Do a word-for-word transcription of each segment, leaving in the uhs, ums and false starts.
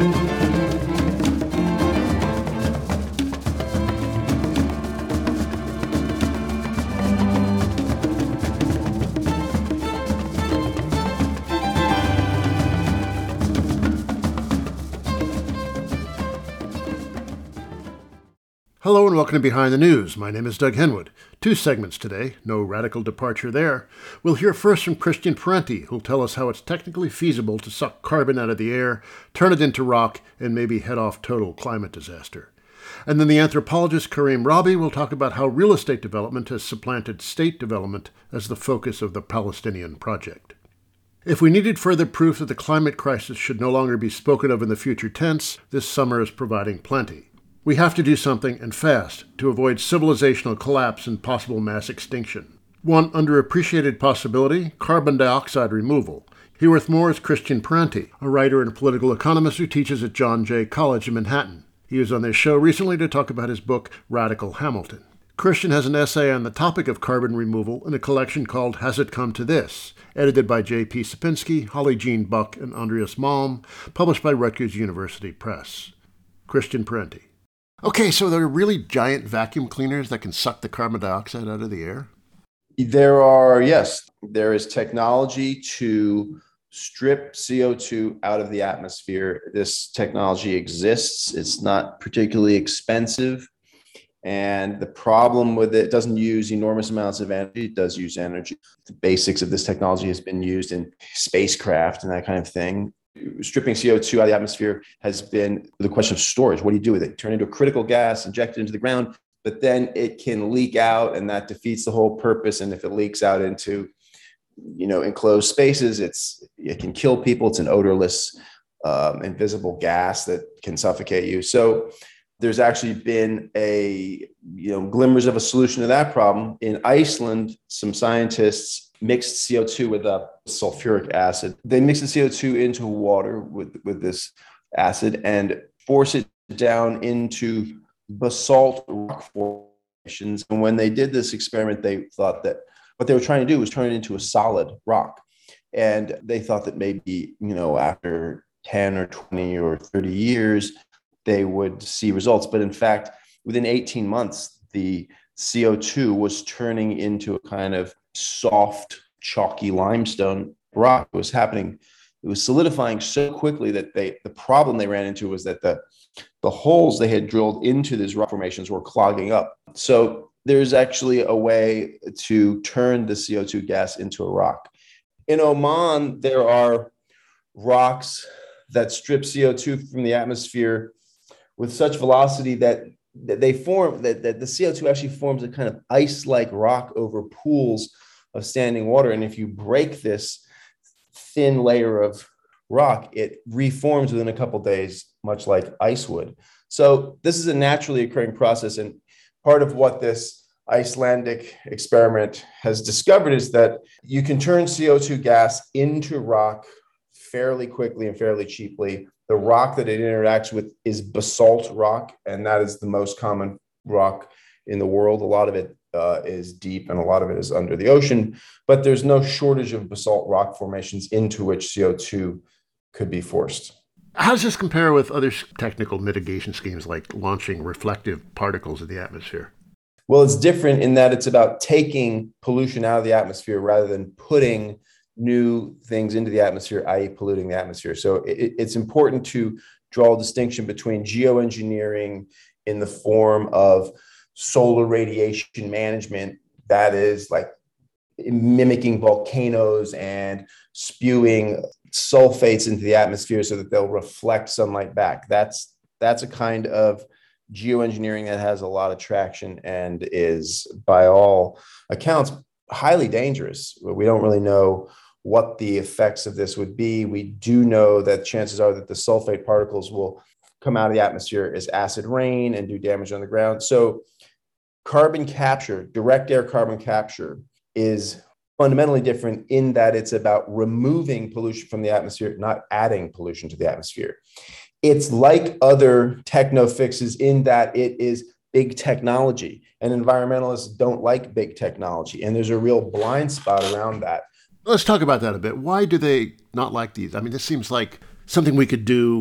Hello and welcome to Behind the News. My name is Doug Henwood. Two segments today, no radical departure there. We'll hear first from Christian Parenti, who'll tell us how it's technically feasible to suck carbon out of the air, turn it into rock, and maybe head off total climate disaster. And then the anthropologist Kareem Rabi will talk about how real estate development has supplanted state development as the focus of the Palestinian project. If we needed further proof that the climate crisis should no longer be spoken of in the future tense, this summer is providing plenty. We have to do something, and fast, to avoid civilizational collapse and possible mass extinction. One underappreciated possibility, carbon dioxide removal. Here with more is Christian Parenti, a writer and political economist who teaches at John Jay College in Manhattan. He was on this show recently to talk about his book, Radical Hamilton. Christian has an essay on the topic of carbon removal in a collection called Has It Come to This?, edited by J P Sapinski, Holly Jean Buck, and Andreas Malm, published by Rutgers University Press. Christian Parenti. Okay, so there are really giant vacuum cleaners that can suck the carbon dioxide out of the air? There are, yes. There is technology to strip C O two out of the atmosphere. This technology exists. It's not particularly expensive. And the problem with it, it doesn't use enormous amounts of energy. It does use energy. The basics of this technology has been used in spacecraft and that kind of thing. Stripping C O two out of the atmosphere has been the question of storage. What do you do with it? Turn it into a critical gas, inject it into the ground, but then it can leak out, and that defeats the whole purpose. And if it leaks out into, you know, enclosed spaces, it's it can kill people. It's an odorless, um, invisible gas that can suffocate you. So there's actually been a, you know, glimmers of a solution to that problem. In Iceland, some scientists mixed C O two with a sulfuric acid. They mix the C O two into water with, with this acid and force it down into basalt rock formations. And when they did this experiment, they thought that what they were trying to do was turn it into a solid rock. And they thought that maybe, you know, after ten or twenty or thirty years, they would see results. But in fact, within eighteen months, the C O two was turning into a kind of soft, chalky limestone rock. It was happening. It was solidifying so quickly that they, the problem they ran into was that the, the holes they had drilled into these rock formations were clogging up. So there's actually a way to turn the C O two gas into a rock. In Oman, there are rocks that strip C O two from the atmosphere with such velocity that that they form, that, that the C O two actually forms a kind of ice-like rock over pools of standing water. And if you break this thin layer of rock, it reforms within a couple of days, much like ice would. So this is a naturally occurring process. And part of what this Icelandic experiment has discovered is that you can turn C O two gas into rock fairly quickly and fairly cheaply. The rock that it interacts with is basalt rock, and that is the most common rock in the world. A lot of it uh, is deep and a lot of it is under the ocean, but there's no shortage of basalt rock formations into which C O two could be forced. How does this compare with other technical mitigation schemes like launching reflective particles in the atmosphere? Well, it's different in that it's about taking pollution out of the atmosphere rather than putting new things into the atmosphere, that is polluting the atmosphere. So it, it's important to draw a distinction between geoengineering in the form of solar radiation management, that is like mimicking volcanoes and spewing sulfates into the atmosphere so that they'll reflect sunlight back. That's that's a kind of geoengineering that has a lot of traction and is, by all accounts, highly dangerous. We don't really know what the effects of this would be. We do know that chances are that the sulfate particles will come out of the atmosphere as acid rain and do damage on the ground. So carbon capture, direct air carbon capture, is fundamentally different in that it's about removing pollution from the atmosphere, not adding pollution to the atmosphere. It's like other techno fixes in that it is big technology, and environmentalists don't like big technology. And there's a real blind spot around that. Let's talk about that a bit. Why do they not like these? I mean, this seems like something we could do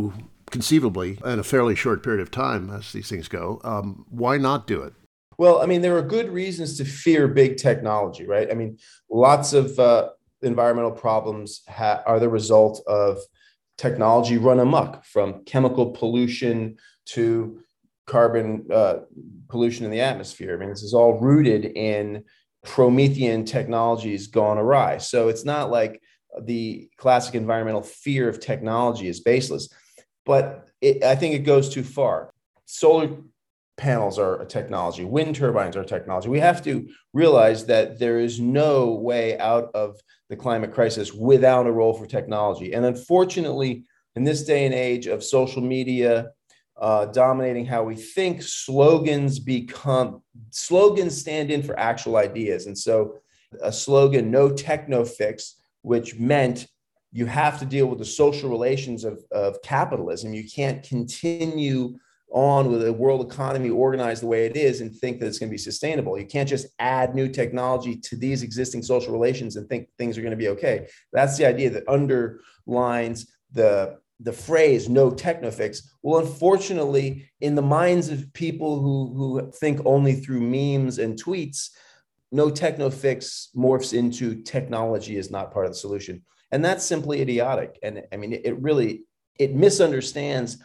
conceivably in a fairly short period of time as these things go. Um, why not do it? Well, I mean, there are good reasons to fear big technology, right? I mean, lots of uh, environmental problems ha- are the result of technology run amok, from chemical pollution to carbon uh, pollution in the atmosphere. I mean, this is all rooted in Promethean technologies gone awry. So it's not like the classic environmental fear of technology is baseless, but it, I think it goes too far. Solar panels are a technology, wind turbines are technology. We have to realize that there is no way out of the climate crisis without a role for technology. And unfortunately, in this day and age of social media uh, dominating how we think, slogans become, slogans stand in for actual ideas. And so a slogan, no techno fix, which meant you have to deal with the social relations of, of capitalism. You can't continue on with a world economy organized the way it is and think that it's going to be sustainable. You can't just add new technology to these existing social relations and think things are going to be okay. That's the idea that underlines the, the phrase no techno fix. Well, unfortunately, in the minds of people who, who think only through memes and tweets, no techno fix morphs into technology is not part of the solution. And that's simply idiotic. And I mean, it, it really, it misunderstands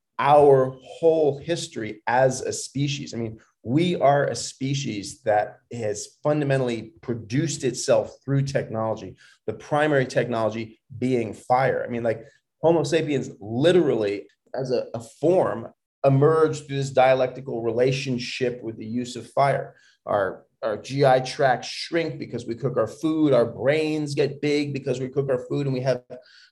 our whole history as a species. I mean, we are a species that has fundamentally produced itself through technology, the primary technology being fire. I mean, like Homo sapiens literally as a, a form emerged through this dialectical relationship with the use of fire. Our, our G I tracts shrink because we cook our food. Our brains get big because we cook our food, and we have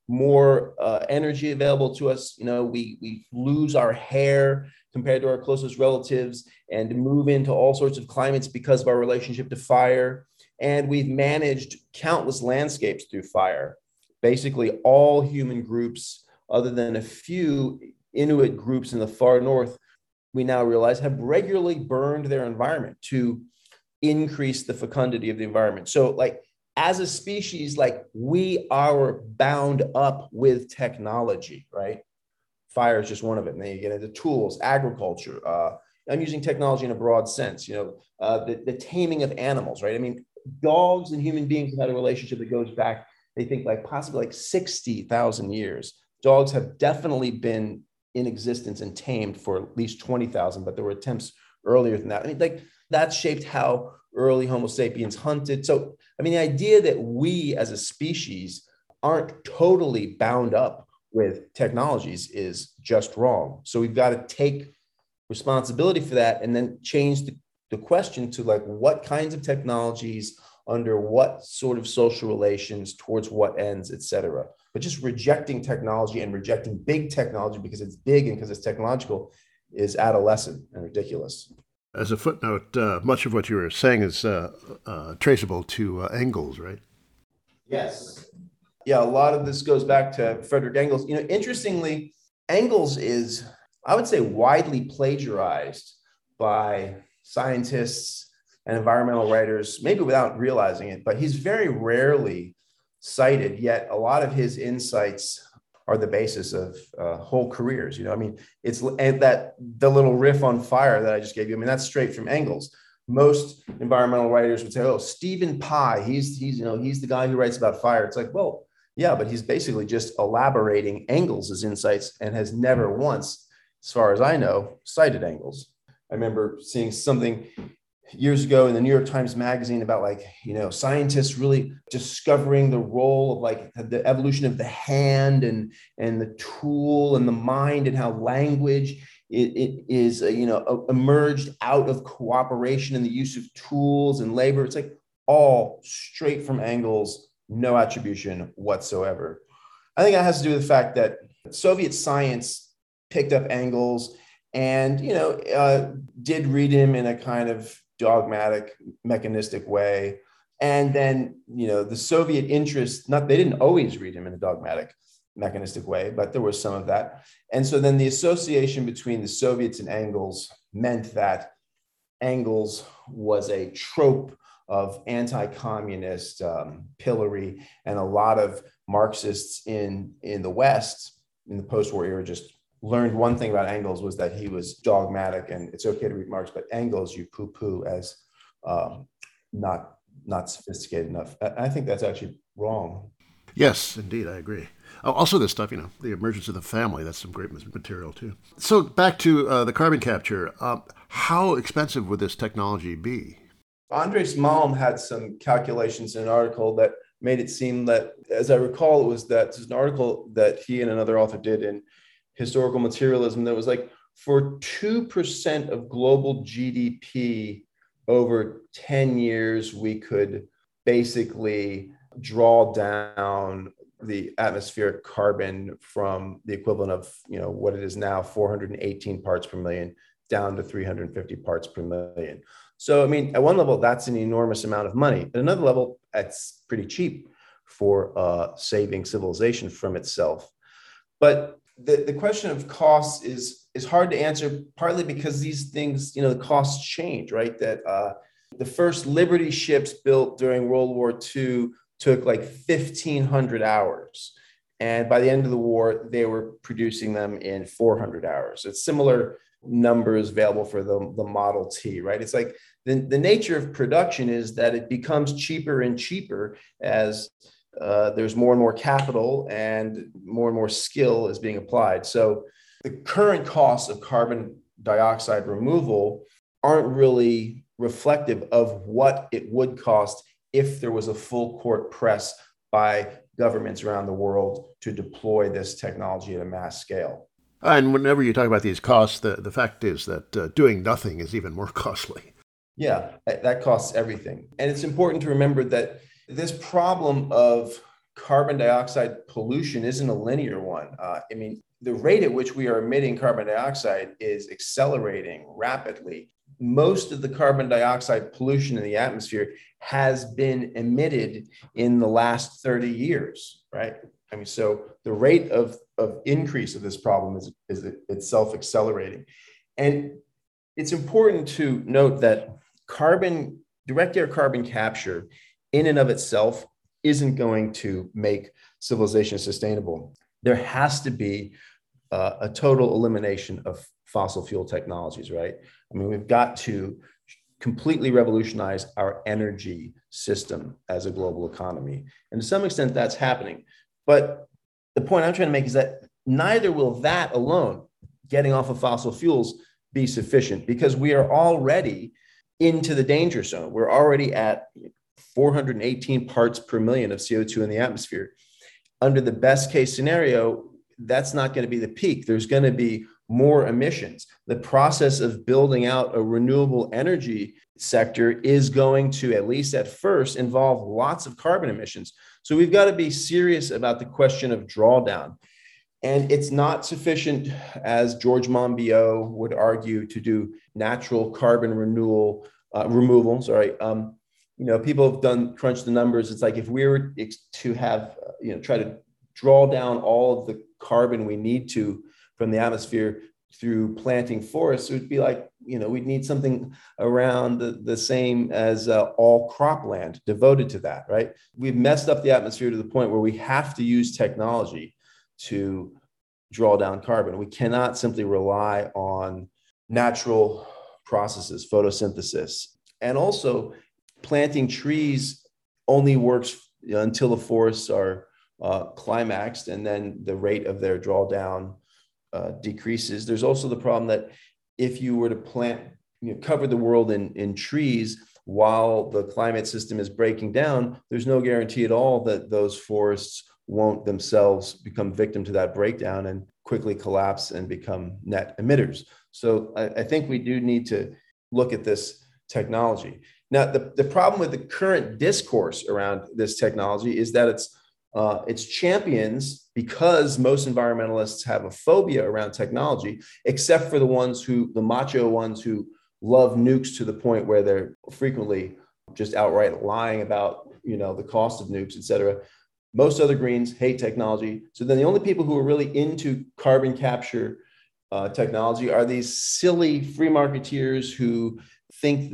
more uh, energy available to us. You know, we, we lose our hair compared to our closest relatives and move into all sorts of climates because of our relationship to fire. And we've managed countless landscapes through fire. Basically, all human groups, other than a few Inuit groups in the far north, we now realize have regularly burned their environment to increase the fecundity of the environment. So like, as a species, like we are bound up with technology, right? Fire is just one of it. And then you get into tools, agriculture. Uh, I'm using technology in a broad sense, you know, uh, the, the taming of animals, right? I mean, dogs and human beings have had a relationship that goes back, they think like possibly like sixty thousand years. Dogs have definitely been in existence and tamed for at least twenty thousand, but there were attempts earlier than that. I mean, like that shaped how early Homo sapiens hunted. So, I mean, the idea that we as a species aren't totally bound up with technologies is just wrong. So we've got to take responsibility for that and then change the, the question to like, what kinds of technologies under what sort of social relations towards what ends, et cetera. But just rejecting technology and rejecting big technology because it's big and because it's technological is adolescent and ridiculous. As a footnote, uh, much of what you were saying is uh, uh, traceable to uh, Engels, right? Yes. Yeah, a lot of this goes back to Frederick Engels. You know, interestingly, Engels is, I would say, widely plagiarized by scientists and environmental writers, maybe without realizing it, but he's very rarely cited, yet a lot of his insights are the basis of uh, whole careers. You know, I mean, it's and that the little riff on fire that I just gave you. I mean, that's straight from Engels. Most environmental writers would say, "Oh, Stephen Pye, he's he's you know he's the guy who writes about fire." It's like, well, yeah, but he's basically just elaborating Engels's insights and has never once, as far as I know, cited Engels. I remember seeing something years ago in the New York Times Magazine about like, you know, scientists really discovering the role of like the evolution of the hand and, and the tool and the mind and how language it, it is, uh, you know, emerged out of cooperation and the use of tools and labor. It's like all straight from Engels, no attribution whatsoever. I think that has to do with the fact that Soviet science picked up Engels and, you know, uh, did read him in a kind of dogmatic, mechanistic way. And then, you know, the Soviet interest, not, they didn't always read him in a dogmatic, mechanistic way, but there was some of that. And so then the association between the Soviets and Engels meant that Engels was a trope of anti-communist um, pillory, and a lot of Marxists in, in the West, in the post-war era, just learned one thing about Engels was that he was dogmatic, and it's okay to read Marx, but Engels you poo-poo as um, not not sophisticated enough. I, I think that's actually wrong. Yes, indeed, I agree. Oh, also, this stuff, you know, the emergence of the family, that's some great material, too. So back to uh, the carbon capture. Uh, how expensive would this technology be? Andres Malm had some calculations in an article that made it seem that, as I recall, it was that there's an article that he and another author did in Historical Materialism that was like, for two percent of global G D P over ten years, we could basically draw down the atmospheric carbon from the equivalent of, you know, what it is now, four hundred eighteen parts per million down to three hundred fifty parts per million. So, I mean, at one level, that's an enormous amount of money. At another level, that's pretty cheap for uh, saving civilization from itself. But the, the question of costs is, is hard to answer, partly because these things, you know, the costs change, right? That uh, the first Liberty ships built during World War Two took like fifteen hundred hours. And by the end of the war, they were producing them in four hundred hours. It's similar numbers available for the, the Model T, right? It's like the, the nature of production is that it becomes cheaper and cheaper as uh, there's more and more capital and more and more skill is being applied. So the current costs of carbon dioxide removal aren't really reflective of what it would cost if there was a full court press by governments around the world to deploy this technology at a mass scale. And whenever you talk about these costs, the, the fact is that uh, doing nothing is even more costly. Yeah, that costs everything. And it's important to remember that this problem of carbon dioxide pollution isn't a linear one. Uh, I mean, the rate at which we are emitting carbon dioxide is accelerating rapidly. Most of the carbon dioxide pollution in the atmosphere has been emitted in the last thirty years, right? I mean, so the rate of, of increase of this problem is, is itself accelerating. And it's important to note that carbon, direct air carbon capture in and of itself isn't going to make civilization sustainable. There has to be uh, a total elimination of fossil fuel technologies, right? I mean, we've got to completely revolutionize our energy system as a global economy. And to some extent, that's happening. But the point I'm trying to make is that neither will that alone, getting off of fossil fuels, be sufficient, because we are already into the danger zone. We're already at four hundred eighteen parts per million of C O two in the atmosphere. Under the best case scenario, that's not going to be the peak. There's going to be more emissions. The process of building out a renewable energy sector is going to, at least at first, involve lots of carbon emissions. So we've got to be serious about the question of drawdown. And it's not sufficient, as George Monbiot would argue, to do natural carbon renewal, uh, removal. Sorry. Um, you know, people have done crunch the numbers. It's like if we were to have, uh, you know, try to draw down all of the carbon we need to from the atmosphere through planting forests, it would be like, you know, we'd need something around the, the same as uh, all cropland devoted to that, right? We've messed up the atmosphere to the point where we have to use technology to draw down carbon. We cannot simply rely on natural processes, photosynthesis. And also, planting trees only works until the forests are uh, climaxed, and then the rate of their drawdown uh, decreases. There's also the problem that if you were to plant, you know, cover the world in, in trees while the climate system is breaking down, there's no guarantee at all that those forests won't themselves become victim to that breakdown and quickly collapse and become net emitters. So I, I think we do need to look at this technology. Now, the, the problem with the current discourse around this technology is that it's uh, it's champions, because most environmentalists have a phobia around technology, except for the ones who, the macho ones who love nukes to the point where they're frequently just outright lying about, you know, the cost of nukes, et cetera. Most other Greens hate technology. So then the only people who are really into carbon capture uh, technology are these silly free marketeers who think that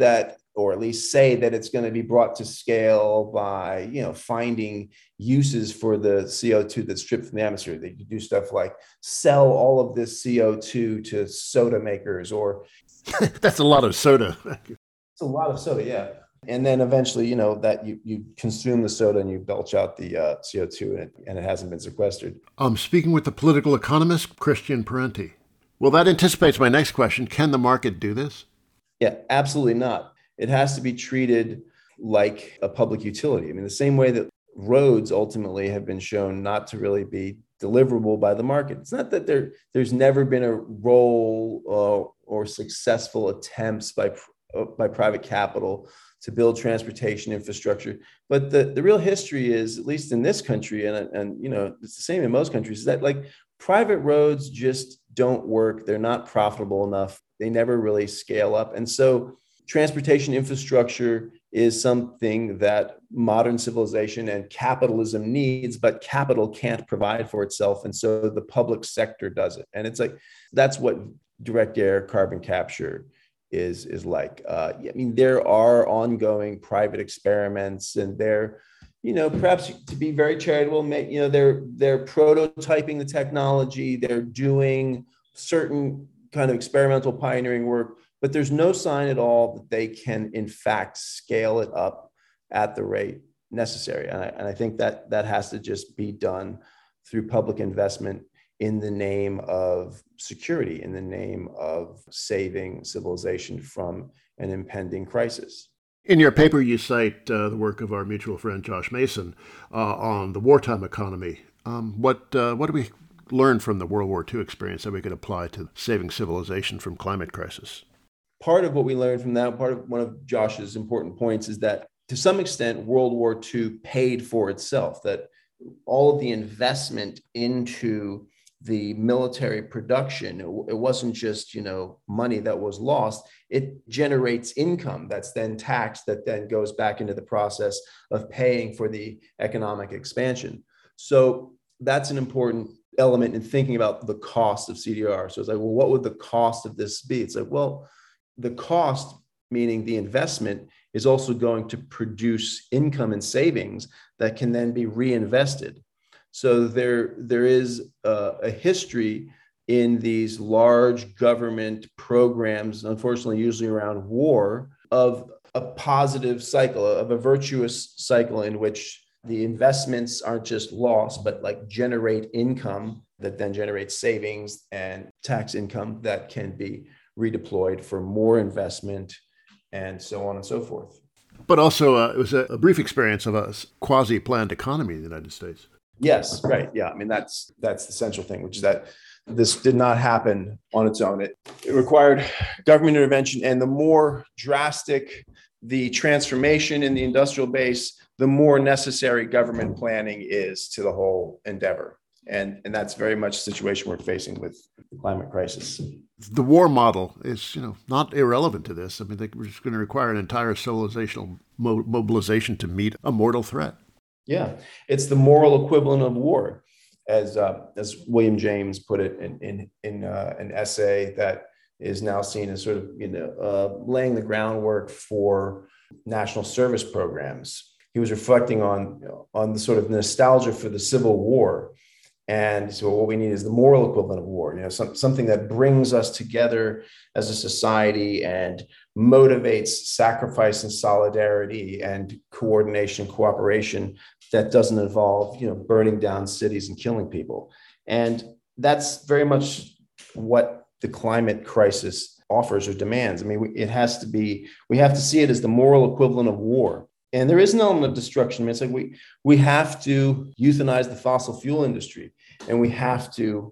or at least say that it's going to be brought to scale by, you know, finding uses for the C O two that's stripped from the atmosphere. They do stuff like sell all of this C O two to soda makers, or that's a lot of soda. It's a lot of soda, yeah. And then eventually, you know, that you you consume the soda and you belch out the uh, C O two, and it, and it hasn't been sequestered. I'm speaking with the political economist, Christian Parenti. Well, that anticipates my next question. Can the market do this? Yeah, absolutely not. It has to be treated like a public utility. I mean, the same way that roads ultimately have been shown not to really be deliverable by the market. It's not that there there's never been a role uh, or successful attempts by uh, by private capital to build transportation infrastructure. But the, the real history is, at least in this country, and, and you know, it's the same in most countries, is that like private roads just don't work. They're not profitable enough. They never really scale up. And so transportation infrastructure is something that modern civilization and capitalism needs, but capital can't provide for itself. And so the public sector does it. And it's like, that's what direct air carbon capture is, is like. Uh, I mean, there are ongoing private experiments, and they're, you know, perhaps to be very charitable, you know, they're, they're prototyping the technology, they're doing certain kind of experimental pioneering work, but there's no sign at all that they can, in fact, scale it up at the rate necessary. And I, and I think that that has to just be done through public investment in the name of security, in the name of saving civilization from an impending crisis. In your paper, you cite uh, the work of our mutual friend Josh Mason uh, on the wartime economy. Um, what uh, what do we learn from the World War Two experience that we could apply to saving civilization from climate crisis? Part of what we learned from that, part of one of Josh's important points, is that to some extent, World War Two paid for itself, that all of the investment into the military production, it wasn't just, you know, money that was lost. It generates income that's then taxed, that then goes back into the process of paying for the economic expansion. So that's an important element in thinking about the cost of C D R. So it's like, well, what would the cost of this be? It's like, well, the cost, meaning the investment, is also going to produce income and savings that can then be reinvested. So there, there is a, a history in these large government programs, unfortunately, usually around war, of a positive cycle, of a virtuous cycle in which the investments aren't just lost, but like generate income that then generates savings and tax income that can be redeployed for more investment, and so on and so forth. But also, uh, it was a, a brief experience of a quasi-planned economy in the United States. Yes, right. Yeah, I mean, that's that's the central thing, which is that this did not happen on its own. It, it required government intervention, and the more drastic the transformation in the industrial base, the more necessary government planning is to the whole endeavor. And, and that's very much the situation we're facing with the climate crisis. The war model is, you know, not irrelevant to this. I mean, they were just going to require an entire civilizational mo- mobilization to meet a mortal threat. Yeah, it's the moral equivalent of war, as uh, as William James put it in in, in uh, an essay that is now seen as sort of, you know, uh, laying the groundwork for national service programs. He was reflecting on, you know, on the sort of nostalgia for the Civil War. And so what we need is the moral equivalent of war, you know, some, something that brings us together as a society and motivates sacrifice and solidarity and coordination, cooperation that doesn't involve, you know, burning down cities and killing people. And that's very much what the climate crisis offers or demands. I mean, it has to be, we have to see it as the moral equivalent of war. And there is an element of destruction. I mean, it's like we we have to euthanize the fossil fuel industry, and we have to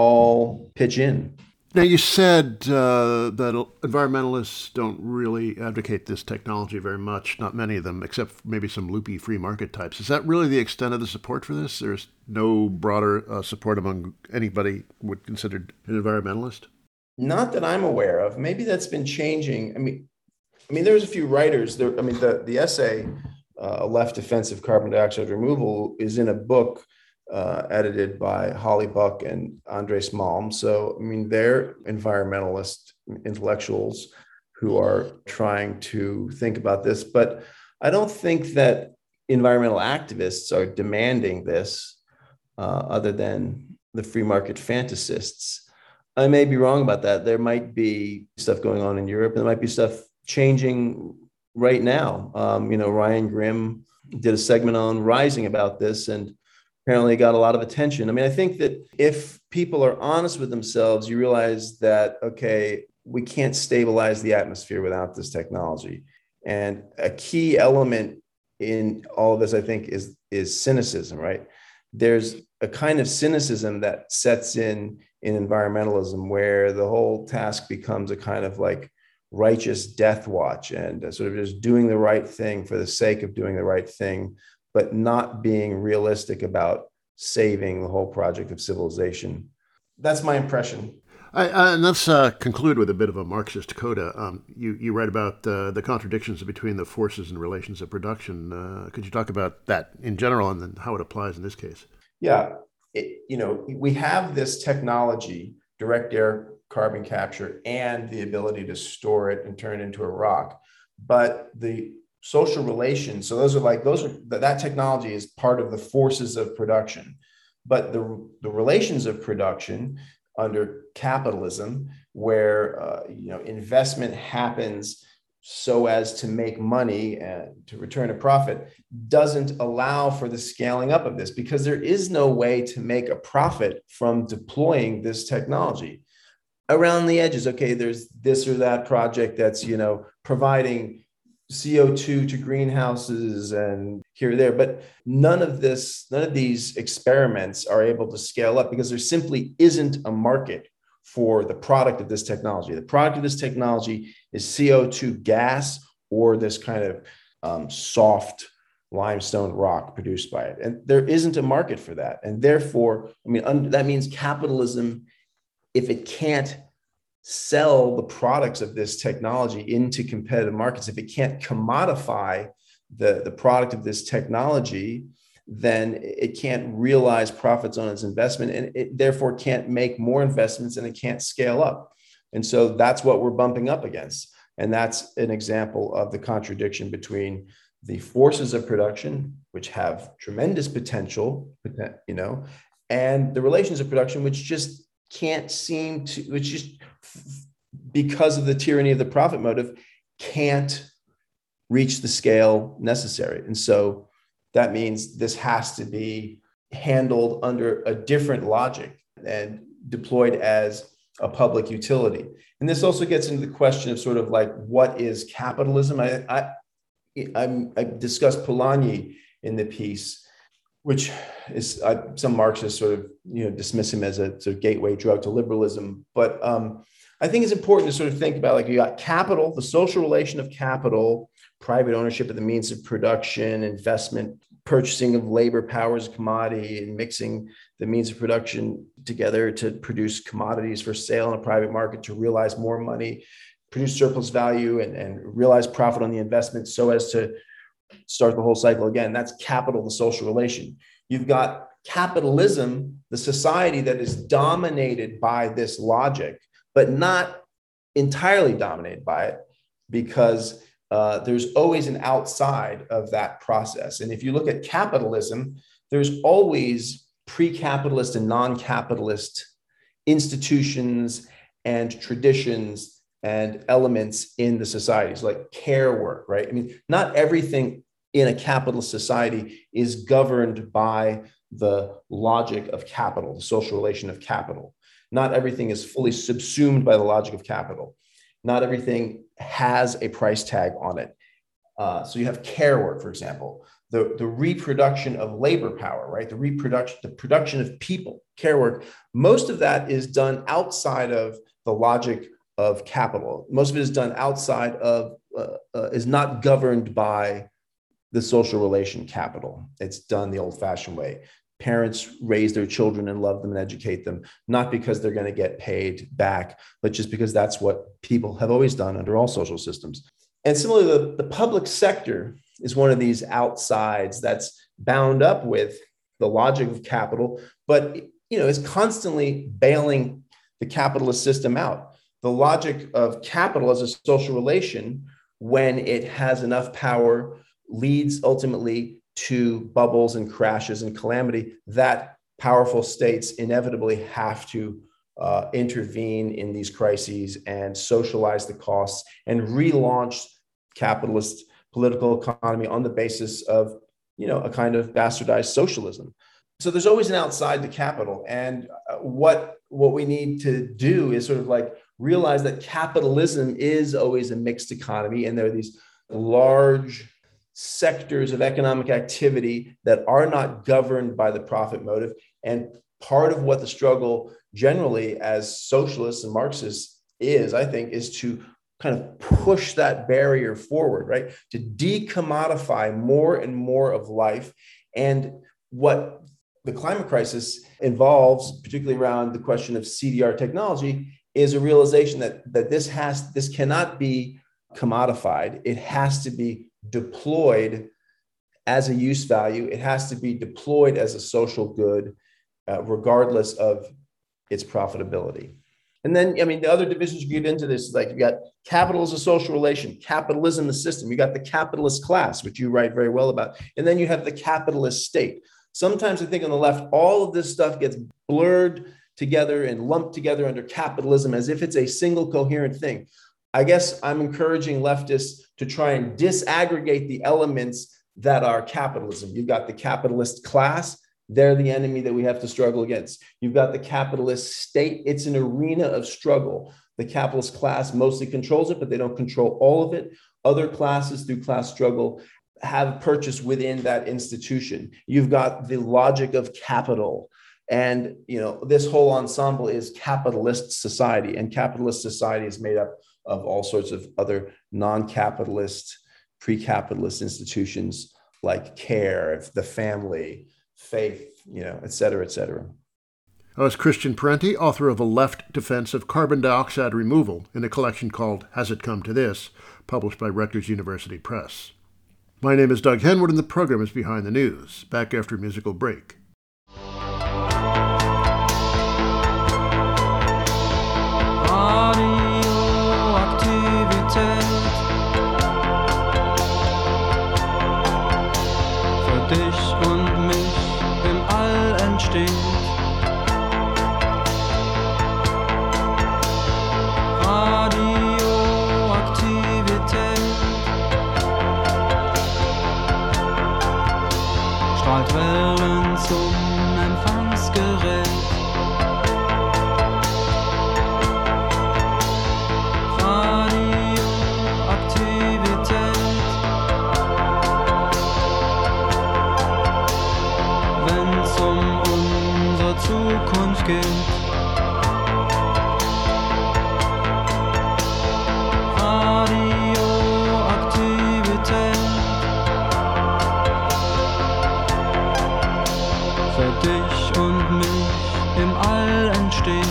all pitch in. Now, you said uh, that environmentalists don't really advocate this technology very much, not many of them, except maybe some loopy free market types. Is that really the extent of the support for this? There's no broader uh, support among anybody would consider an environmentalist? Not that I'm aware of. Maybe that's been changing. I mean, I mean, there's a few writers there. I mean, the, the essay, uh, A Left Defensive Carbon Dioxide Removal, is in a book uh, edited by Holly Buck and Andres Malm. So, I mean, they're environmentalist intellectuals who are trying to think about this. But I don't think that environmental activists are demanding this, uh, other than the free market fantasists. I may be wrong about that. There might be stuff going on in Europe, and there might be stuff changing right now. Um, you know, Ryan Grimm did a segment on Rising about this, and apparently got a lot of attention. I mean, I think that if people are honest with themselves, you realize that, okay, we can't stabilize the atmosphere without this technology. And a key element in all of this, I think, is, is cynicism, right? There's a kind of cynicism that sets in in environmentalism where the whole task becomes a kind of like righteous death watch and sort of just doing the right thing for the sake of doing the right thing, but not being realistic about saving the whole project of civilization. That's my impression. I, I, and let's uh, conclude with a bit of a Marxist coda. Um, you, you write about uh, the contradictions between the forces and relations of production. Uh, could you talk about that in general and then how it applies in this case? Yeah, it, you know, we have this technology, direct air carbon capture, and the ability to store it and turn it into a rock. But the social relations, so those are like, those are, that technology is part of the forces of production. But the, the relations of production under capitalism, where uh, you know, investment happens so as to make money and to return a profit, doesn't allow for the scaling up of this, because there is no way to make a profit from deploying this technology. Around the edges, okay, there's this or that project that's, you know, providing C O two to greenhouses and here or there, but none of this, none of these experiments are able to scale up because there simply isn't a market for the product of this technology. The product of this technology is C O two gas or this kind of um, soft limestone rock produced by it. And there isn't a market for that. And therefore, I mean, un- that means capitalism, if it can't sell the products of this technology into competitive markets, if it can't commodify the, the product of this technology, then it can't realize profits on its investment, and it therefore can't make more investments, and it can't scale up. And so that's what we're bumping up against. And that's an example of the contradiction between the forces of production, which have tremendous potential, you know, and the relations of production, which just can't seem to, which just, because of the tyranny of the profit motive, can't reach the scale necessary. And so that means this has to be handled under a different logic and deployed as a public utility. And this also gets into the question of sort of like, what is capitalism? I, I, I'm, I discussed Polanyi in the piece, which is uh, some Marxists sort of, you know, dismiss him as a sort of gateway drug to liberalism. But um, I think it's important to sort of think about, like, you got capital, the social relation of capital, private ownership of the means of production, investment, purchasing of labor power as a commodity, and mixing the means of production together to produce commodities for sale in a private market to realize more money, produce surplus value, and, and realize profit on the investment so as to start the whole cycle again. That's capital, the social relation. You've got capitalism, the society that is dominated by this logic, but not entirely dominated by it, because uh, there's always an outside of that process. And if you look at capitalism, there's always pre-capitalist and non-capitalist institutions and traditions and elements in the societies, like care work, right? I mean, not everything in a capitalist society is governed by the logic of capital, the social relation of capital. Not everything is fully subsumed by the logic of capital. Not everything has a price tag on it. Uh, so you have care work, for example, the, the reproduction of labor power, right? The reproduction, the production of people, care work. Most of that is done outside of the logic of capital. Most of it is done outside of, uh, uh, is not governed by the social relation capital. It's done the old-fashioned way. Parents raise their children and love them and educate them, not because they're going to get paid back, but just because that's what people have always done under all social systems. And similarly, the, the public sector is one of these outsides that's bound up with the logic of capital, but, you know, is constantly bailing the capitalist system out. the logic of capital as a social relation, when it has enough power, leads ultimately to bubbles and crashes and calamity that powerful states inevitably have to uh, intervene in these crises and socialize the costs and relaunch capitalist political economy on the basis of, you know, a kind of bastardized socialism. So there's always an outside the capital. And uh, what, what we need to do is sort of like realize that capitalism is always a mixed economy. And there are these large sectors of economic activity that are not governed by the profit motive. And part of what the struggle generally as socialists and Marxists is, I think, is to kind of push that barrier forward, right? To decommodify more and more of life. And what the climate crisis involves, particularly around the question of C D R technology, is a realization that, that this has, this cannot be commodified. It has to be deployed as a use value. It has to be deployed as a social good, uh, regardless of its profitability. And then, I mean, the other divisions you get into this is like, you got capital as a social relation, capitalism, the system. You got the capitalist class, which you write very well about. And then you have the capitalist state. Sometimes I think on the left, all of this stuff gets blurred together and lumped together under capitalism as if it's a single coherent thing. I guess I'm encouraging leftists to try and disaggregate the elements that are capitalism. You've got the capitalist class. They're the enemy that we have to struggle against. You've got the capitalist state. It's an arena of struggle. The capitalist class mostly controls it, but they don't control all of it. Other classes through class struggle have purchase within that institution. You've got the logic of capital. And, you know, this whole ensemble is capitalist society, and capitalist society is made up of all sorts of other non-capitalist, pre-capitalist institutions like care, the family, faith, you know, et cetera, et cetera. I was Christian Parenti, author of A Left Defense of Carbon Dioxide Removal in a collection called Has It Come to This, published by Rutgers University Press. My name is Doug Henwood, and the program is Behind the News. Back after a musical break. Für dich und mich im All entsteht Radioaktivität, strahlt Wellen zum Empfangsgerät. Zukunft geht. Radioaktivität für dich und mich im All entsteht.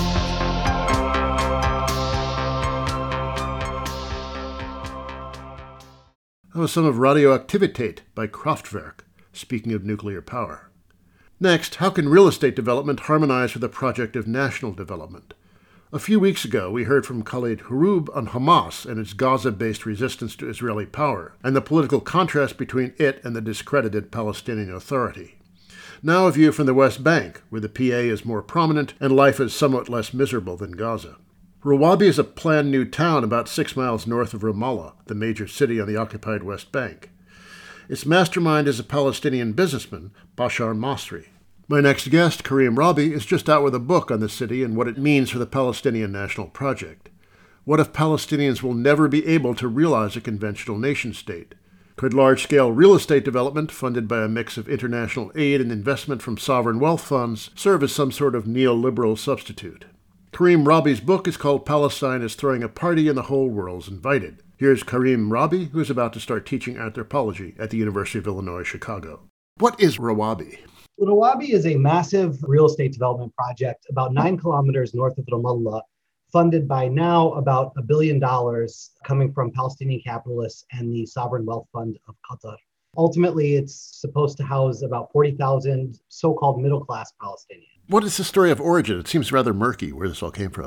That was some of Radioaktivität by Kraftwerk, speaking of nuclear power. Next, how can real estate development harmonize with the project of national development? A few weeks ago, we heard from Khalid Horoub on Hamas and its Gaza-based resistance to Israeli power, and the political contrast between it and the discredited Palestinian Authority. Now a view from the West Bank, where the P A is more prominent and life is somewhat less miserable than Gaza. Rawabi is a planned new town about six miles north of Ramallah, the major city on the occupied West Bank. Its mastermind is a Palestinian businessman, Bashar Masri. My next guest, Karim Rabi, is just out with a book on the city and what it means for the Palestinian National Project. What if Palestinians will never be able to realize a conventional nation-state? Could large-scale real estate development, funded by a mix of international aid and investment from sovereign wealth funds, serve as some sort of neoliberal substitute? Karim Rabi's book is called Palestine is Throwing a Party and the Whole World's Invited. Here's Karim Rabi, who is about to start teaching anthropology at the University of Illinois, Chicago. What is Rawabi? Rawabi is a massive real estate development project about nine kilometers north of Ramallah, funded by now about a billion dollars coming from Palestinian capitalists and the Sovereign Wealth Fund of Qatar. Ultimately, it's supposed to house about forty thousand so-called middle-class Palestinians. What is the story of origin? It seems rather murky where this all came from.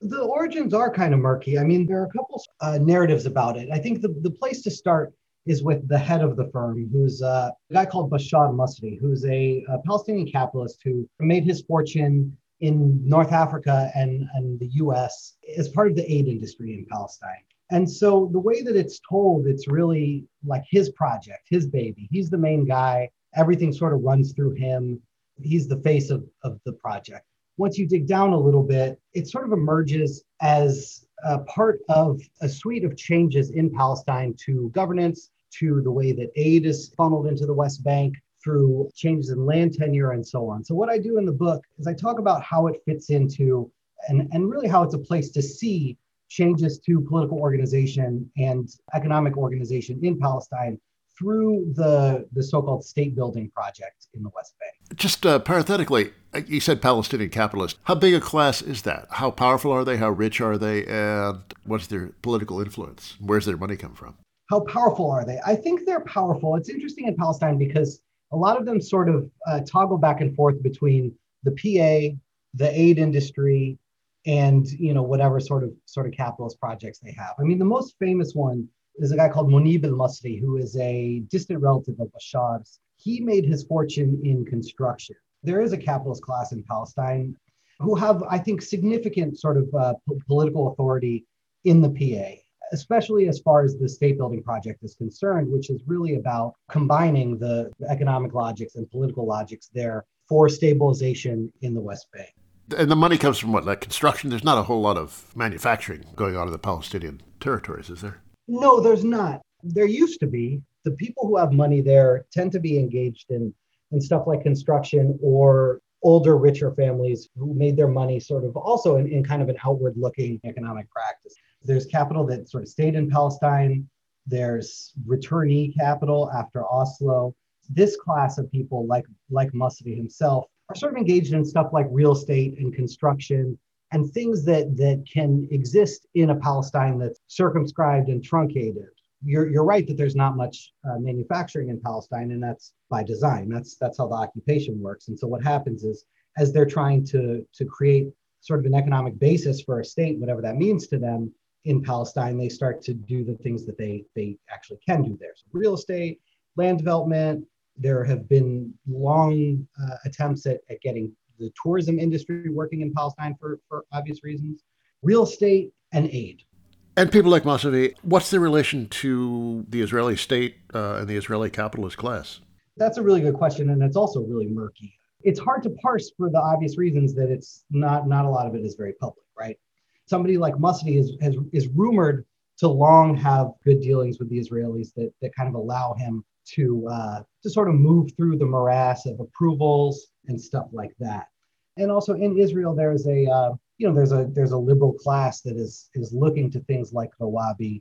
The origins are kind of murky. I mean, there are a couple uh, narratives about it. I think the, the place to start is with the head of the firm, who's uh, a guy called Bashar Masri, who's a, a Palestinian capitalist who made his fortune in North Africa and, and the U S as part of the aid industry in Palestine. And so the way that it's told, it's really like his project, his baby. He's the main guy. Everything sort of runs through him. He's the face of, of the project. Once you dig down a little bit, it sort of emerges as a part of a suite of changes in Palestine to governance, to the way that aid is funneled into the West Bank, through changes in land tenure and so on. So what I do in the book is I talk about how it fits into, and, and really how it's a place to see changes to political organization and economic organization in Palestine through the, the so-called state building project in the West Bank. Just uh, parenthetically, you said Palestinian capitalist. How big a class is that? How powerful are they? How rich are they? And what's their political influence? Where's their money come from? How powerful are they? I think they're powerful. It's interesting in Palestine because a lot of them sort of uh, toggle back and forth between the P A, the aid industry, and you know whatever sort of sort of capitalist projects they have. I mean, the most famous one is a guy called Munib al-Masri, who is a distant relative of Bashar's. He made his fortune in construction. There is a capitalist class in Palestine who have, I think, significant sort of uh, p- political authority in the P A, especially as far as the state building project is concerned, which is really about combining the, the economic logics and political logics there for stabilization in the West Bank. And the money comes from what, like construction? There's not a whole lot of manufacturing going on in the Palestinian territories, is there? No, there's not. There used to be. The people who have money there tend to be engaged in, in stuff like construction or older, richer families who made their money sort of also in, in kind of an outward-looking economic practice. There's capital that sort of stayed in Palestine. There's returnee capital after Oslo. This class of people, like, like Masri himself, are sort of engaged in stuff like real estate and construction and things that, that can exist in a Palestine that's circumscribed and truncated. You're, you're right that there's not much uh, manufacturing in Palestine, and that's by design. That's, that's how the occupation works. And so what happens is, as they're trying to, to create sort of an economic basis for a state, whatever that means to them, in Palestine, they start to do the things that they, they actually can do there. So real estate, land development. There have been long uh, attempts at, at getting the tourism industry working in Palestine for, for obvious reasons, real estate and aid. And people like Masri, what's their relation to the Israeli state uh, and the Israeli capitalist class? That's a really good question, and it's also really murky. It's hard to parse for the obvious reasons that it's not, not a lot of it is very public, right? Somebody like Masri is, has, is rumored to long have good dealings with the Israelis that, that kind of allow him to, uh, to sort of move through the morass of approvals and stuff like that. And also in Israel, there's a, uh, you know, there's a there's a liberal class that is is looking to things like Rawabi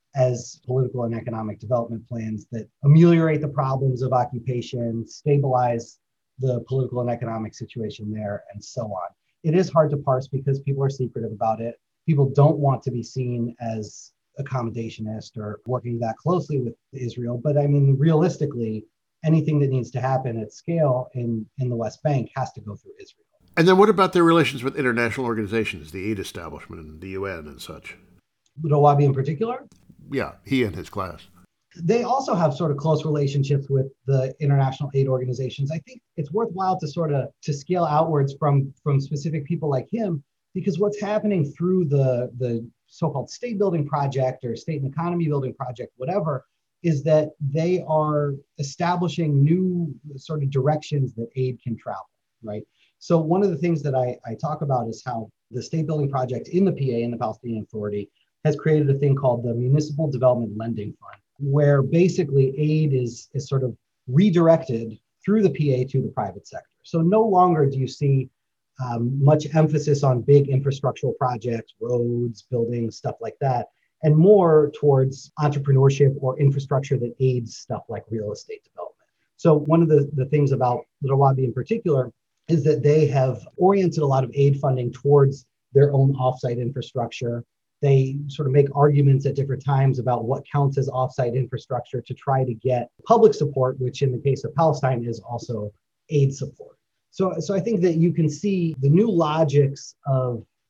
as political and economic development plans that ameliorate the problems of occupation, stabilize the political and economic situation there, and so on. It is hard to parse because people are secretive about it. People don't want to be seen as accommodationist or working that closely with Israel. But I mean, realistically, anything that needs to happen at scale in, in the West Bank has to go through Israel. And then what about their relations with international organizations, the aid establishment and the U N and such? Rawabi in particular? Yeah, he and his class. They also have sort of close relationships with the international aid organizations. I think it's worthwhile to sort of to scale outwards from, from specific people like him, because what's happening through the, the so-called state building project or state and economy building project, whatever, is that they are establishing new sort of directions that aid can travel, right? So one of the things that I, I talk about is how the state building project in the P A, in the Palestinian Authority, has created a thing called the Municipal Development Lending Fund, where basically aid is, is sort of redirected through the P A to the private sector. So no longer do you see um, much emphasis on big infrastructural projects, roads, buildings, stuff like that, and more towards entrepreneurship or infrastructure that aids stuff like real estate development. So one of the, the things about Rawabi in particular is that they have oriented a lot of aid funding towards their own offsite infrastructure. They sort of make arguments at different times about what counts as offsite infrastructure to try to get public support, which in the case of Palestine is also aid support. So, so I think that you can see the new logics of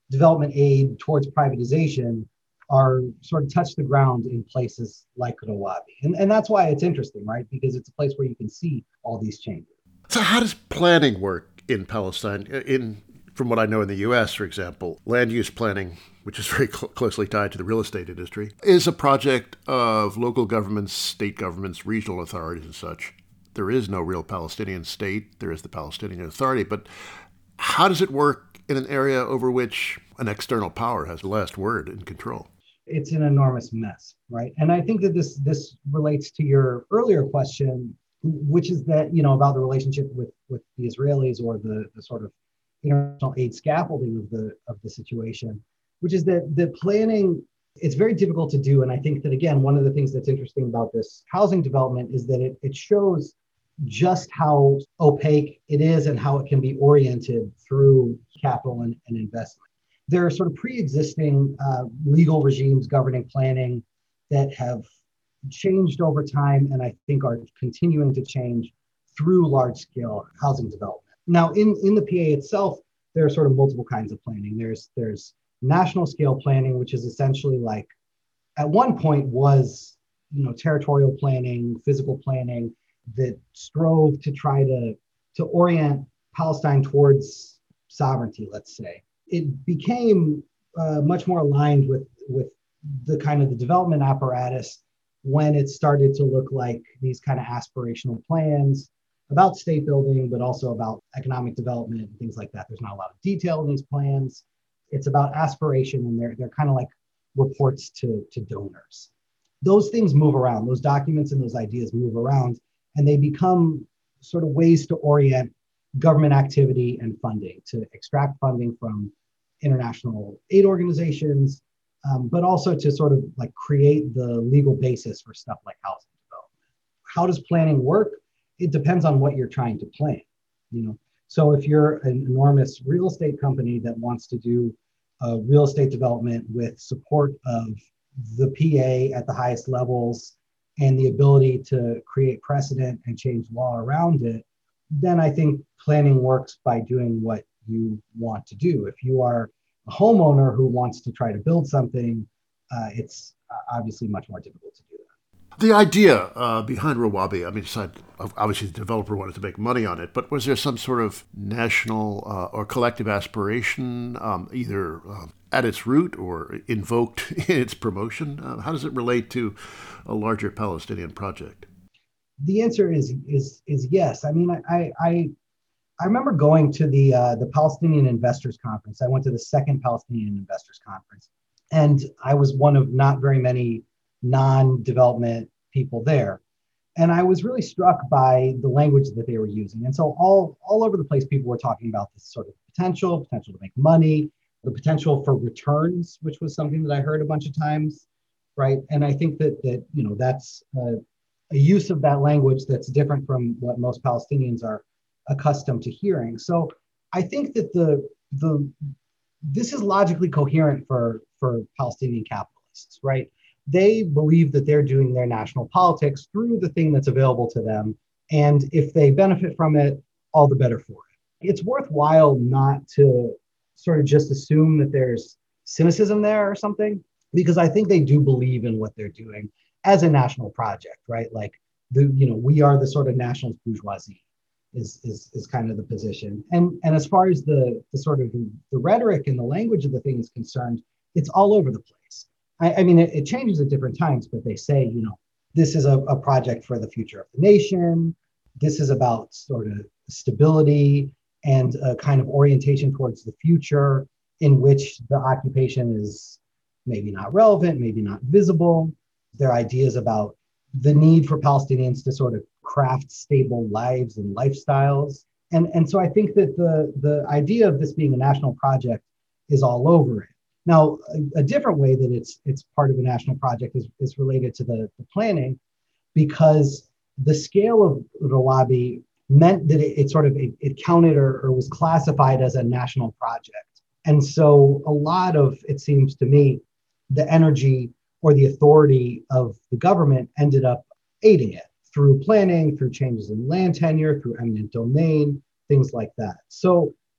development aid towards privatization are sort of touch the ground in places like Rawabi. And, and that's why it's interesting, right? Because it's a place where you can see all these changes. So how does planning work in Palestine? In From what I know in the U S, for example, land use planning, which is very cl- closely tied to the real estate industry, is a project of local governments, state governments, regional authorities and such. There is no real Palestinian state. There is the Palestinian Authority. But how does it work in an area over which an external power has the last word and control? It's an enormous mess, right? And I think that this this relates to your earlier question, which is that, you know, about the relationship with, with the Israelis or the, the sort of international aid scaffolding of the of the situation, which is that the planning, it's very difficult to do. And I think that, again, one of the things that's interesting about this housing development is that it, it shows just how opaque it is and how it can be oriented through capital and, and investment. There are sort of pre-existing uh, legal regimes governing planning that have changed over time and I think are continuing to change through large-scale housing development. Now, in, in the P A itself, there are sort of multiple kinds of planning. There's, there's national scale planning, which is essentially like, at one point was, you know, territorial planning, physical planning that strove to try to, to orient Palestine towards sovereignty, let's say. It became uh, much more aligned with, with the kind of the development apparatus when it started to look like these kind of aspirational plans about state building, but also about economic development and things like that. There's not a lot of detail in these plans. It's about aspiration, and they're, they're kind of like reports to, to donors. Those things move around. Those documents and those ideas move around, and they become sort of ways to orient government activity and funding, to extract funding from international aid organizations, um, but also to sort of like create the legal basis for stuff like housing development. How does planning work? It depends on what you're trying to plan, you know. So if you're an enormous real estate company that wants to do uh, real estate development with support of the P A at the highest levels and the ability to create precedent and change law around it, then I think planning works by doing what you want to do. If you are a homeowner who wants to try to build something, uh, it's obviously much more difficult to do that. The idea uh, behind Rawabi, I mean, aside, obviously the developer wanted to make money on it, but was there some sort of national uh, or collective aspiration, um, either uh, at its root or invoked in its promotion? Uh, how does it relate to a larger Palestinian project? The answer is is is yes. I mean, I I I remember going to the uh, the Palestinian Investors Conference. I went to the second Palestinian Investors Conference, and I was one of not very many non-development people there. And I was really struck by the language that they were using. And so all all over the place, people were talking about this sort of potential, potential to make money, the potential for returns, which was something that I heard a bunch of times, right? And I think that that you know that's uh, a use of that language that's different from what most Palestinians are accustomed to hearing. So I think that the the this is logically coherent for for Palestinian capitalists, right? They believe that they're doing their national politics through the thing that's available to them, and if they benefit from it, all the better for it. It's worthwhile not to sort of just assume that there's cynicism there or something, because I think they do believe in what they're doing as a national project, right? Like, the you know, we are the sort of nationalist bourgeoisie is is is kind of the position. And and as far as the the sort of the, the rhetoric and the language of the thing is concerned, it's all over the place. I, I mean, it, it changes at different times, but they say, you know, this is a, a project for the future of the nation. This is about sort of stability and a kind of orientation towards the future in which the occupation is maybe not relevant, maybe not visible. Their ideas about the need for Palestinians to sort of craft stable lives and lifestyles. And, and so I think that the, the idea of this being a national project is all over it. Now, a, a different way that it's it's part of a national project is, is related to the, the planning, because the scale of Rawabi meant that it, it sort of, it, it counted or, or was classified as a national project. And so a lot of, it seems to me, the energy or the authority of the government ended up aiding it through planning, through changes in land tenure, through eminent domain, things like that. So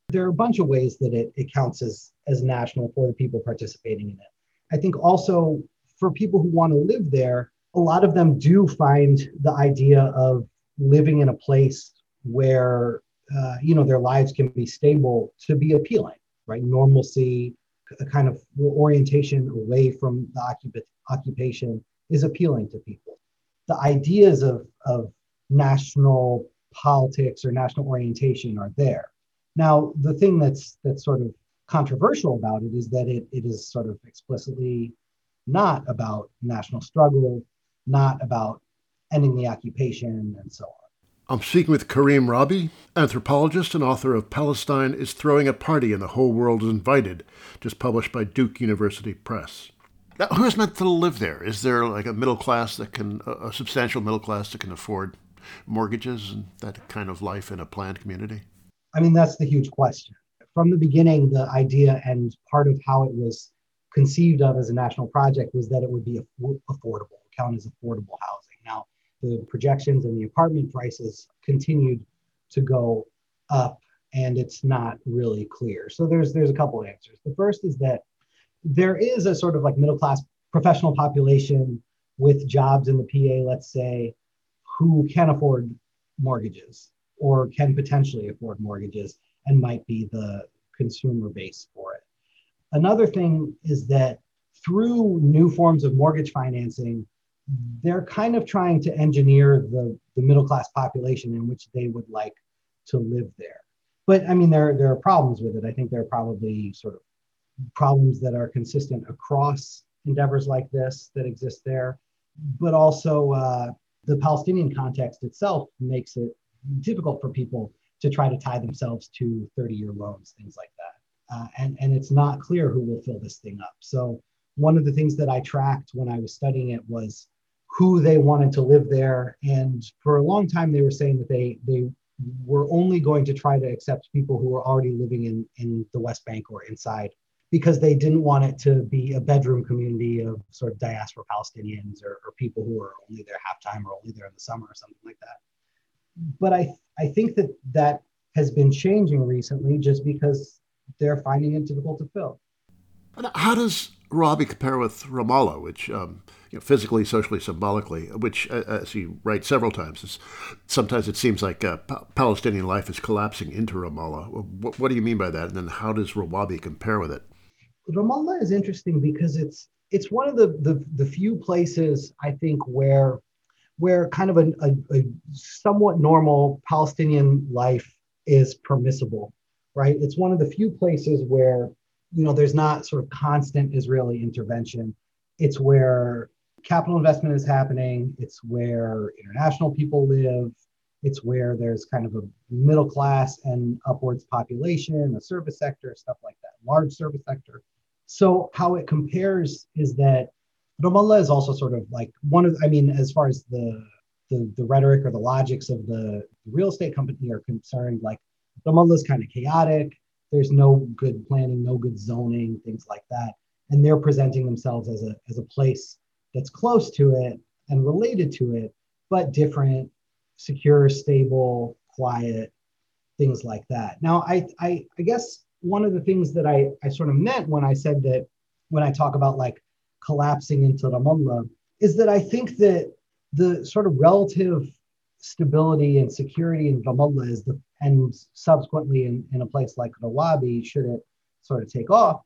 There are a bunch of ways that it, it counts as, as national for the people participating in it. I think also for people who want to live there, a lot of them do find the idea of living in a place where, uh, you know, their lives can be stable to be appealing, right? Normalcy, a kind of orientation away from the occup- occupation is appealing to people. The ideas of, of national politics or national orientation are there. Now, the thing that's that's sort of controversial about it is that it, it is sort of explicitly not about national struggle, not about ending the occupation, and so on. I'm speaking with Kareem Rabi, anthropologist and author of Palestine is Throwing a Party and the Whole World is Invited, just published by Duke University Press. Now, who is meant to live there? Is there like a middle class that can, a substantial middle class that can afford mortgages and that kind of life in a planned community? I mean, that's the huge question. From the beginning, the idea and part of how it was conceived of as a national project was that it would be affordable, count as affordable housing. Now, the projections and the apartment prices continued to go up, and it's not really clear. So there's there's a couple of answers. The first is that there is a sort of like middle class professional population with jobs in the P A, let's say, who can afford mortgages or can potentially afford mortgages and might be the consumer base for it. Another thing is that through new forms of mortgage financing, they're kind of trying to engineer the, the middle class population in which they would like to live there. But I mean, there, there are problems with it. I think there are probably sort of problems that are consistent across endeavors like this that exist there. But also uh, the Palestinian context itself makes it difficult for people to try to tie themselves to thirty-year loans, things like that. Uh, and, and it's not clear who will fill this thing up. So one of the things that I tracked when I was studying it was who they wanted to live there. And for a long time, they were saying that they they were only going to try to accept people who were already living in, in the West Bank or inside, because they didn't want it to be a bedroom community of sort of diaspora Palestinians or, or people who are only there half time or only there in the summer or something like that. But I, I think that that has been changing recently just because they're finding it difficult to fill. How does Rabi compare with Ramallah, which um, you know, physically, socially, symbolically, which, uh, as you write several times, is, sometimes it seems like uh, pa- Palestinian life is collapsing into Ramallah. What, what do you mean by that? And then how does Rabi compare with it? Ramallah is interesting because it's it's one of the, the, the few places, I think, where where kind of a, a, a somewhat normal Palestinian life is permissible, right? It's one of the few places where, you know, there's not sort of constant Israeli intervention. It's where capital investment is happening. It's where international people live. It's where there's kind of a middle class and upwards population, a service sector, stuff like that, large service sector. So how it compares is that Ramallah is also sort of like one of, I mean, as far as the, the, the rhetoric or the logics of the real estate company are concerned, like Ramallah is kind of chaotic. There's no good planning, no good zoning, things like that. And they're presenting themselves as a, as a place that's close to it and related to it, but different, secure, stable, quiet, things like that. Now, I, I, I guess one of the things that I, I sort of meant when I said that, when I talk about like collapsing into Ramallah, is that I think that the sort of relative stability and security in Ramallah is the, and subsequently in, in a place like Rawabi, should it sort of take off,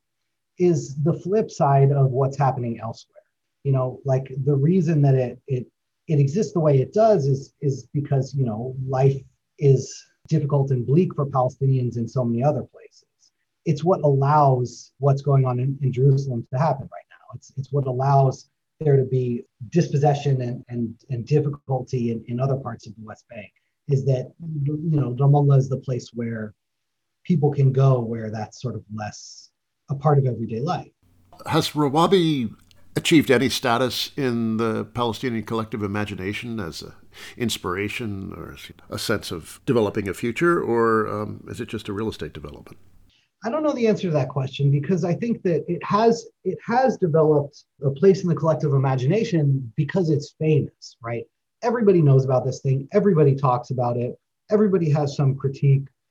is the flip side of what's happening elsewhere. You know, like the reason that it it it exists the way it does is is because, you know, life is difficult and bleak for Palestinians in so many other places. It's what allows what's going on in, in Jerusalem to happen right now. It's it's what allows there to be dispossession and and, and difficulty in, in other parts of the West Bank, is that, you know, Ramallah is the place where people can go where that's sort of less a part of everyday life. Has Rawabi achieved any status in the Palestinian collective imagination as an inspiration or a sense of developing a future, or um, is it just a real estate development? I don't know the answer to that question, because I think that it has it has developed a place in the collective imagination because it's famous, right? Everybody knows about this thing. Everybody talks about it. Everybody has some critique.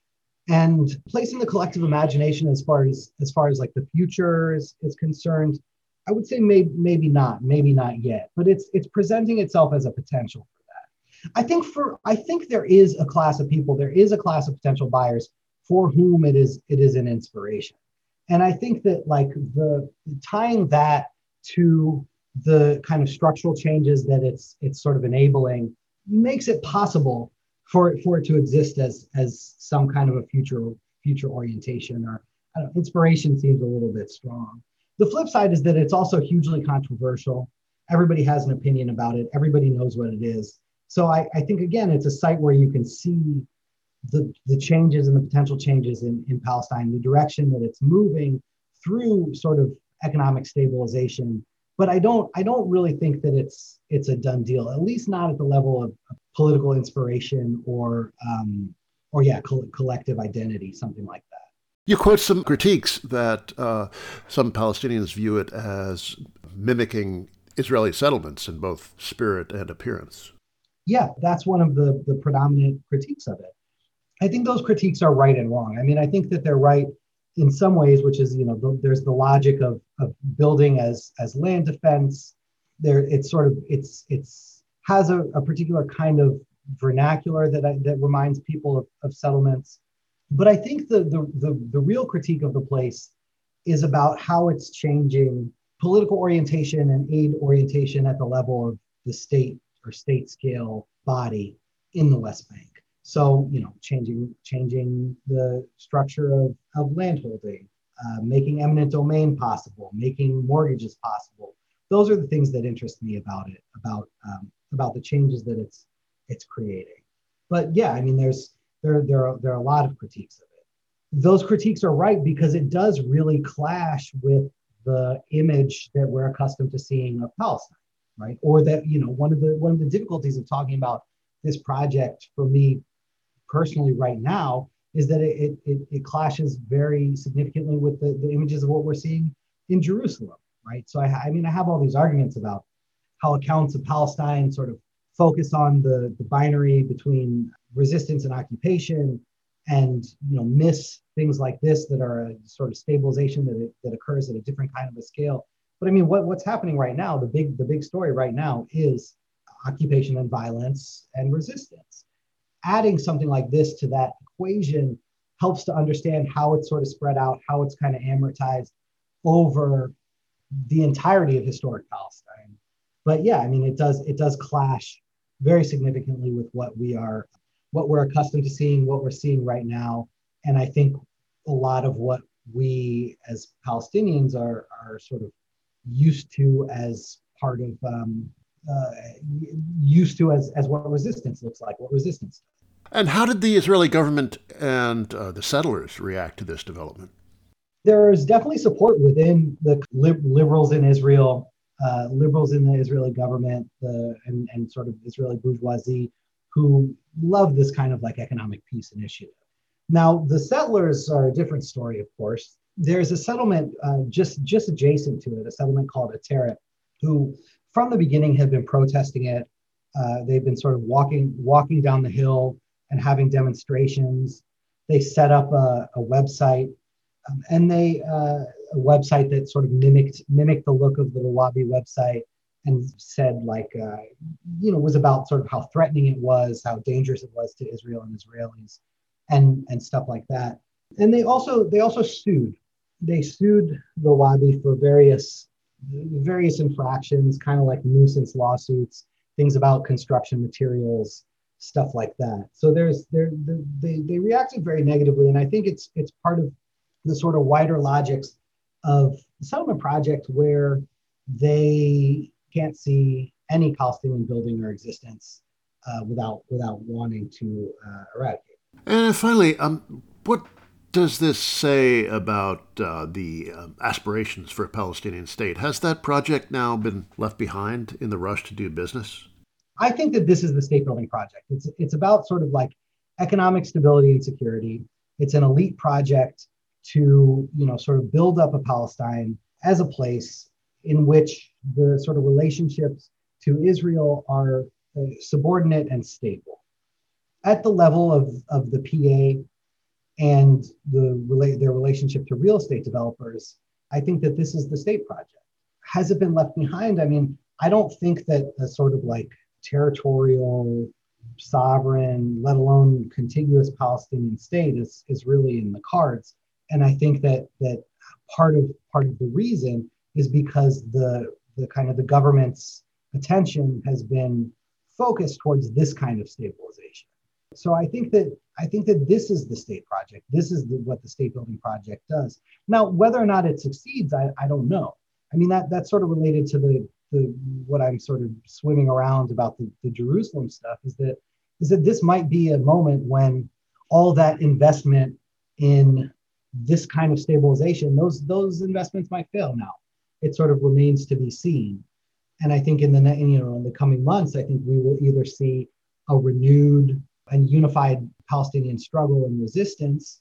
And placing the collective imagination as far as as far as like the future is, is concerned, I would say maybe maybe not, maybe not yet, but it's it's presenting itself as a potential for that. I think for I think there is a class of people, there is a class of potential buyers for whom it is it is an inspiration. And I think that like the tying that to the kind of structural changes that it's it's sort of enabling makes it possible for it, for it to exist as as some kind of a future future orientation, or I don't know, inspiration seems a little bit strong. The flip side is that it's also hugely controversial. Everybody has an opinion about it. Everybody knows what it is. So I, I think, again, it's a site where you can see the, the changes and the potential changes in, in Palestine, the direction that it's moving through sort of economic stabilization. But I don't I don't really think that it's it's a done deal, at least not at the level of political inspiration or, um, or yeah, co- collective identity, something like that. You quote some critiques that uh, some Palestinians view it as mimicking Israeli settlements in both spirit and appearance. Yeah, that's one of the, the predominant critiques of it. I think those critiques are right and wrong. I mean, I think that they're right in some ways, which is, you know, the, there's the logic of, of building as as land defense. There, it's sort of, it's it's has a, a particular kind of vernacular that I, that reminds people of, of settlements. But I think the, the, the, the real critique of the place is about how it's changing political orientation and aid orientation at the level of the state or state scale body in the West Bank. So, you know, changing changing the structure of, of landholding, uh, making eminent domain possible, making mortgages possible. Those are the things that interest me about it, about um, about the changes that it's it's creating. But yeah, I mean, there's There, there, are, there are a lot of critiques of it. Those critiques are right because it does really clash with the image that we're accustomed to seeing of Palestine, right? Or that, you know, one of the one of the difficulties of talking about this project for me personally right now is that it it, it clashes very significantly with the, the images of what we're seeing in Jerusalem, right? So I, I mean, I have all these arguments about how accounts of Palestine sort of focus on the, the binary between resistance and occupation, and you know miss things like this that are a sort of stabilization that it, that occurs at a different kind of a scale. But I mean, what, what's happening right now, the big the big story right now is occupation and violence and resistance. Adding something like this to that equation helps to understand how it's sort of spread out, how it's kind of amortized over the entirety of historic Palestine. But yeah, I mean, it does it does clash very significantly with what we are what we're accustomed to seeing, what we're seeing right now. And I think a lot of what we as Palestinians are, are sort of used to as part of, um, uh, used to as, as what resistance looks like, what resistance does. And how did the Israeli government and uh, the settlers react to this development? There is definitely support within the lib- liberals in Israel, uh, liberals in the Israeli government, the, and, and sort of Israeli bourgeoisie, who love this kind of like economic peace initiative. Now, the settlers are a different story, of course. There's a settlement uh, just, just adjacent to it, a settlement called Ateret, who from the beginning have been protesting it. Uh, they've been sort of walking, walking down the hill and having demonstrations. They set up a, a website, um, and they uh, a website that sort of mimicked mimicked the look of the Rawabi website, and said like, uh, you know, was about sort of how threatening it was, how dangerous it was to Israel and Israelis, and and stuff like that. And they also they also sued. They sued Rawabi for various various infractions, kind of like nuisance lawsuits, things about construction materials, stuff like that. So there's there they they reacted very negatively, and I think it's it's part of the sort of wider logics of the settlement project where they can't see any Palestinian building or existence uh, without without wanting to uh, eradicate. And finally, um, what does this say about uh, the uh, aspirations for a Palestinian state? Has that project now been left behind in the rush to do business? I think that this is the state building project. It's it's about sort of like economic stability and security. It's an elite project to, you know, sort of build up a Palestine as a place in which the sort of relationships to Israel are uh, subordinate and stable. At the level of, of the P A, and the relate their relationship to real estate developers, I think that this is the state project. Has it been left behind? I mean, I don't think that a sort of like territorial, sovereign, let alone contiguous Palestinian state is, is really in the cards. And I think that that part of part of the reason is because the the kind of the government's attention has been focused towards this kind of stabilization. So I think that I think that this is the state project. This is the, what the state building project does. Now, whether or not it succeeds, I, I don't know. I mean, that that's sort of related to the the what I'm sort of swimming around about the, the Jerusalem stuff is that is that this might be a moment when all that investment in this kind of stabilization, those those investments might fail now. It sort of remains to be seen. And I think in the you know in the coming months, I think we will either see a renewed and unified Palestinian struggle and resistance,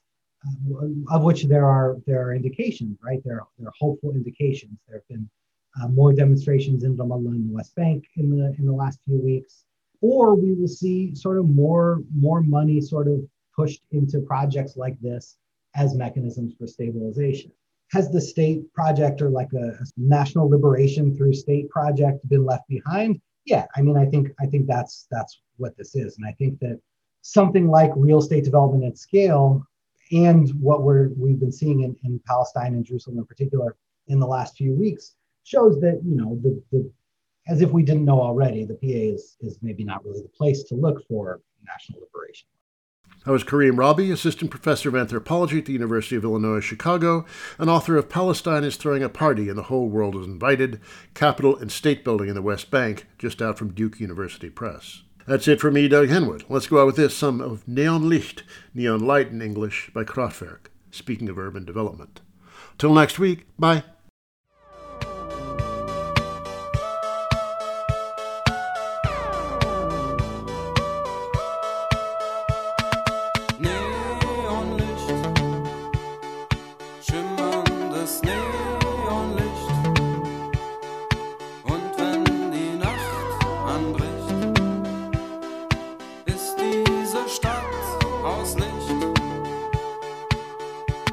uh, of which there are there are indications, right? There are, there are hopeful indications. There have been uh, more demonstrations in Ramallah and the West Bank in the in the last few weeks, or we will see sort of more more money sort of pushed into projects like this as mechanisms for stabilization. Has the state project or like a, a national liberation through state project been left behind? Yeah, I mean, I think I think that's that's what this is, and I think that something like real estate development at scale and what we're we've been seeing in, in Palestine and Jerusalem in particular in the last few weeks shows that, you know, the the as if we didn't know already, the P A is is maybe not really the place to look for national liberation. That was Kareem Rabi, Assistant Professor of Anthropology at the University of Illinois Chicago, and author of Palestine is Throwing a Party and the Whole World is Invited, Capital and State Building in the West Bank, just out from Duke University Press. That's it for me, Doug Henwood. Let's go out with this, some of Neon Licht, Neon Light in English, by Kraftwerk, speaking of urban development. Till next week, bye.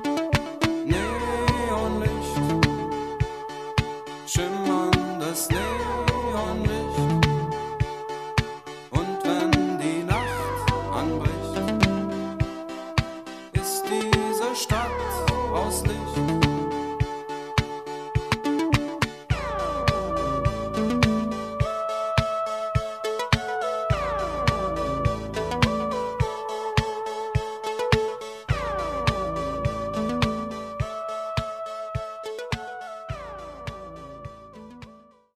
Schimmerndes Licht.